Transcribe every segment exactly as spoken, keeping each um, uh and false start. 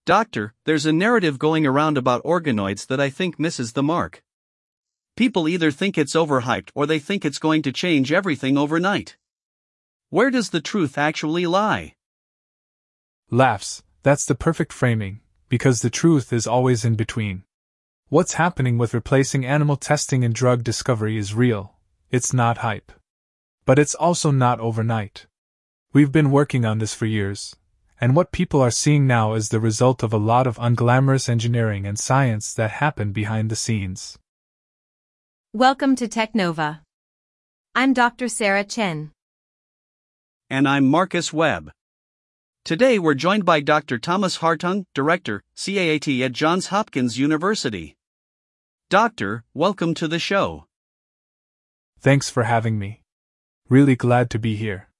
Doctor, there's a narrative going around about organoids that I think misses the mark. People either think it's overhyped or they think it's going to change everything overnight. Where does the truth actually lie? Laughs, that's the perfect framing, because the truth is always in between. What's happening with replacing animal testing in drug discovery is real, it's not hype. But it's also not overnight. We've been working on this for years, and what people are seeing now is the result of a lot of unglamorous engineering and science that happened behind the scenes. Welcome to Technova. I'm Doctor Sarah Chen. And I'm Marcus Webb. Today we're joined by Doctor Thomas Hartung, Director, C A A T at Johns Hopkins University. Doctor, welcome to the show. Thanks for having me. Really glad to be here.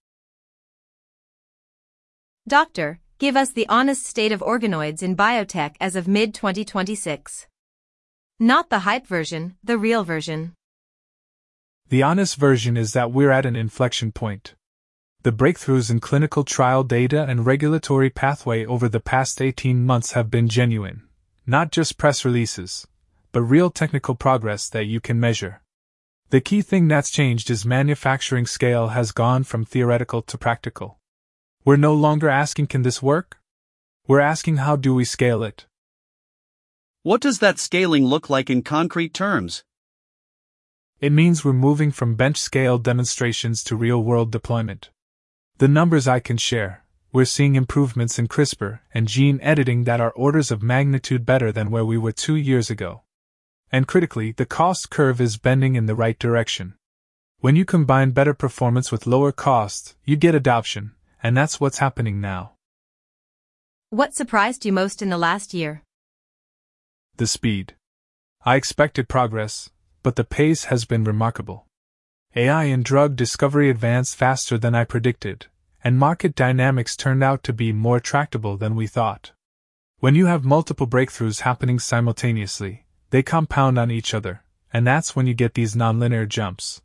Doctor, give us the honest state of organoids in biotech as of mid twenty twenty-six. Not the hype version, the real version. The honest version is that we're at an inflection point. The breakthroughs in clinical trial data and regulatory pathway over the past eighteen months have been genuine, not just press releases, but real technical progress that you can measure. The key thing that's changed is manufacturing scale has gone from theoretical to practical. We're no longer asking, can this work? We're asking, how do we scale it? What does that scaling look like in concrete terms? It means we're moving from bench-scale demonstrations to real-world deployment. The numbers I can share, we're seeing improvements in CRISPR and gene editing that are orders of magnitude better than where we were two years ago. And critically, the cost curve is bending in the right direction. When you combine better performance with lower cost, you get adoption, and that's what's happening now. What surprised you most in the last year? The speed. I expected progress, but the pace has been remarkable. A I in drug discovery advanced faster than I predicted, and market dynamics turned out to be more tractable than we thought. When you have multiple breakthroughs happening simultaneously, they compound on each other, and that's when you get these nonlinear jumps.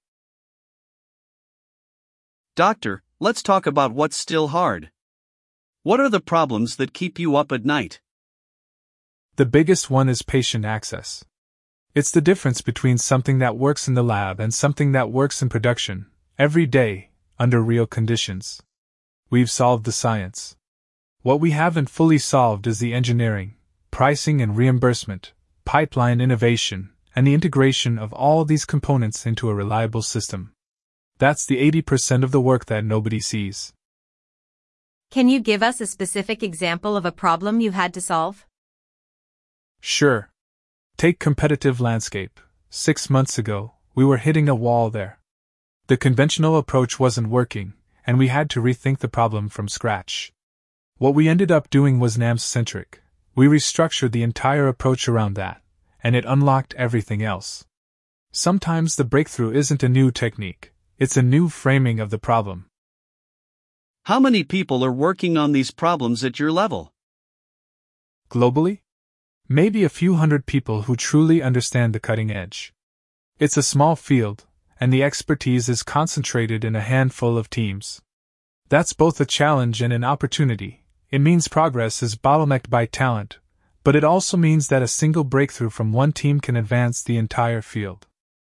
Doctor, let's talk about what's still hard. What are the problems that keep you up at night? The biggest one is patient access. It's the difference between something that works in the lab and something that works in production, every day, under real conditions. We've solved the science. What we haven't fully solved is the engineering, pricing and reimbursement, pipeline innovation, and the integration of all these components into a reliable system. That's the eighty percent of the work that nobody sees. Can you give us a specific example of a problem you had to solve? Sure. Take competitive landscape. Six months ago, we were hitting a wall there. The conventional approach wasn't working, and we had to rethink the problem from scratch. What we ended up doing was NAMS-centric. We restructured the entire approach around that, and it unlocked everything else. Sometimes the breakthrough isn't a new technique, it's a new framing of the problem. How many people are working on these problems at your level? Globally? Maybe a few hundred people who truly understand the cutting edge. It's a small field, and the expertise is concentrated in a handful of teams. That's both a challenge and an opportunity. It means progress is bottlenecked by talent, but it also means that a single breakthrough from one team can advance the entire field.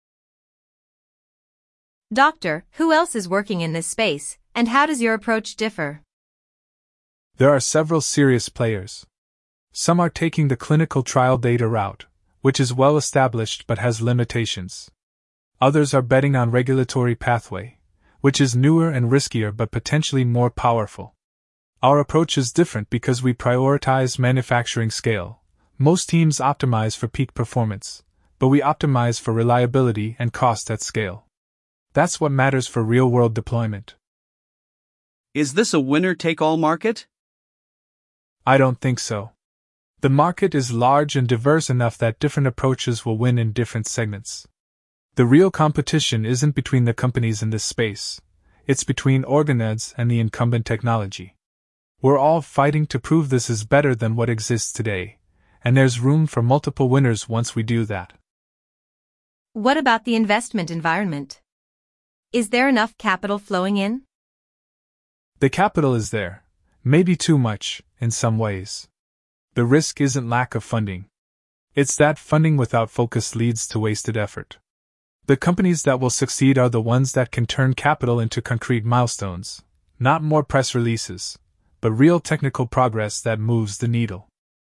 Doctor, who else is working in this space, and how does your approach differ? There are several serious players. Some are taking the clinical trial data route, which is well established but has limitations. Others are betting on regulatory pathway, which is newer and riskier but potentially more powerful. Our approach is different because we prioritize manufacturing scale. Most teams optimize for peak performance, but we optimize for reliability and cost at scale. That's what matters for real-world deployment. Is this a winner-take-all market? I don't think so. The market is large and diverse enough that different approaches will win in different segments. The real competition isn't between the companies in this space, it's between organoids and the incumbent technology. We're all fighting to prove this is better than what exists today, and there's room for multiple winners once we do that. What about the investment environment? Is there enough capital flowing in? The capital is there, maybe too much, in some ways. The risk isn't lack of funding. It's that funding without focus leads to wasted effort. The companies that will succeed are the ones that can turn capital into concrete milestones, not more press releases, but real technical progress that moves the needle.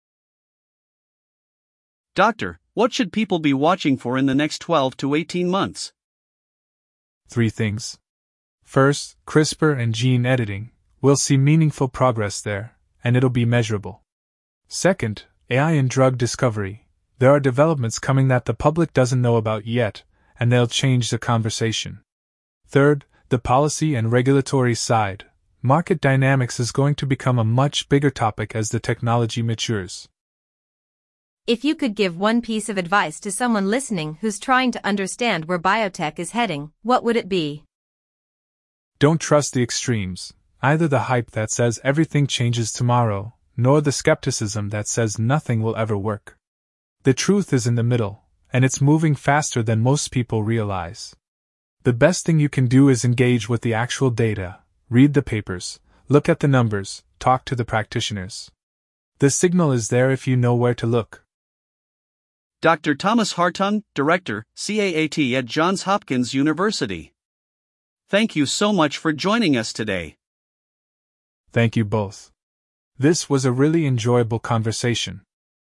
Doctor, what should people be watching for in the next twelve to eighteen months? Three things. First, CRISPR and gene editing. We'll see meaningful progress there, and it'll be measurable. Second, A I and drug discovery. There are developments coming that the public doesn't know about yet, and they'll change the conversation. Third, the policy and regulatory side. Market dynamics is going to become a much bigger topic as the technology matures. If you could give one piece of advice to someone listening who's trying to understand where biotech is heading, what would it be? Don't trust the extremes, either the hype that says everything changes tomorrow, nor the skepticism that says nothing will ever work. The truth is in the middle, and it's moving faster than most people realize. The best thing you can do is engage with the actual data, read the papers, look at the numbers, talk to the practitioners. The signal is there if you know where to look. Doctor Thomas Hartung, Director, C A A T at Johns Hopkins University. Thank you so much for joining us today. Thank you both. This was a really enjoyable conversation.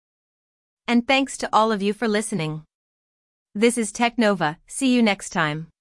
And thanks to all of you for listening. This is Technova. See you next time.